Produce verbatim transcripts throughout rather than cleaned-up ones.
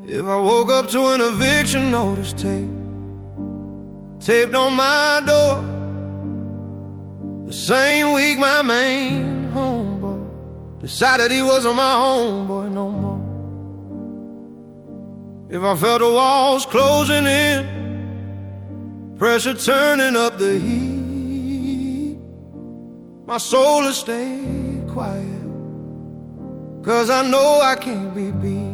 If I woke up to an eviction notice tape taped on my door, the same week my main homeboy decided he wasn't my homeboy no more. If I felt the walls closing in, pressure turning up the heat, my soul will stay quiet, 'cause I know I can't be beat.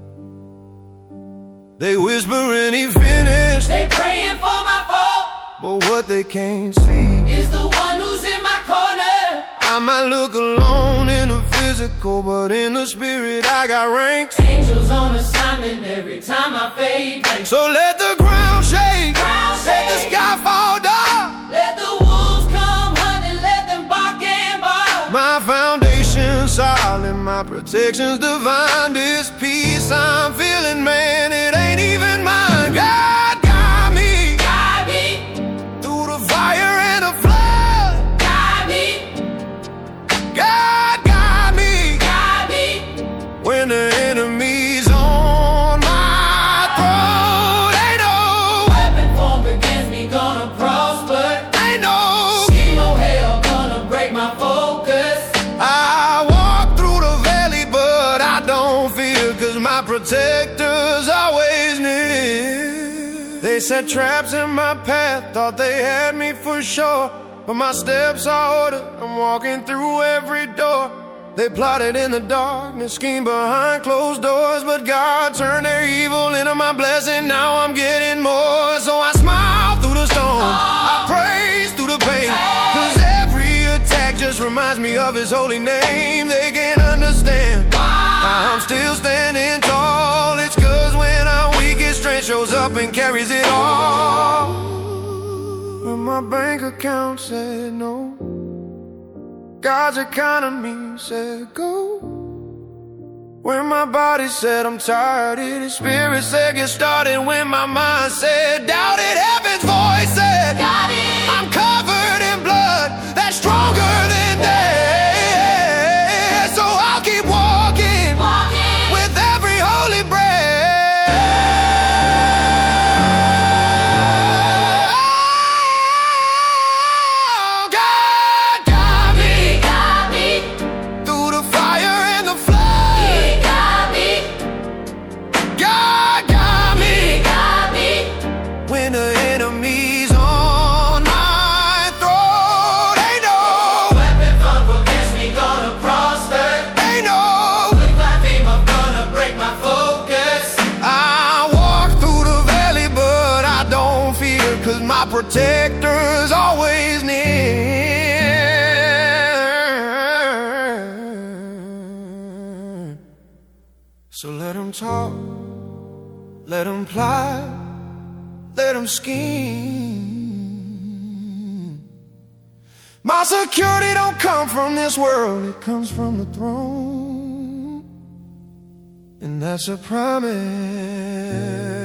They whispering he finished, they praying for my fall, but what they can't see is the one who's in my corner. I might look alone in the physical, but in the spirit I got ranks. Angels on assignment every time I fade. So let the ground shake, ground let the shake. sky fall down, let the wolves come hunting, let them bark and bark. My foundation's solid, my protection's divine. This peace I'm feeling, man, it ain't even mine. God got me, got me through the fire and the flood. Got me, God got me, got me when the enemy's on my throat. Ain't no weapon formed against me gonna prosper. Ain't no scheme of hell gonna break my focus. I walk through the valley, but I don't fear, 'cause my protector's always near. They set traps in my path, thought they had me for sure, but my steps are ordered, I'm walking through every door. They plotted in the darkness, schemed behind closed doors, but God turned their evil into my blessing. Now I'm getting more, so I smile through the storm, I praise through the pain, 'cause every attack just reminds me of His holy name. They can't understand how I'm still standing tall. It's 'cause when I'm weak, His strength shows up and carries it all. When my bank account said no, God's economy said go. When my body said I'm tired, His spirit said get started. When my mind said doubt it, heaven's voice said got it. I'm covered in blood that's stronger than death. So I'll keep walking, walking with every holy breath. Oh, God got me, got me through the fire and the flood. He got me, God got me, got me when the enemy's on my throat. Ain't no weapon formed against me gonna prosper. Ain't no With my theme I'm gonna break my focus. I walk through the valley, but I don't fear, 'cause my protector's always near. So let him talk, let him plot, let him scheme. My security don't come from this world, it comes from the throne. And that's a promise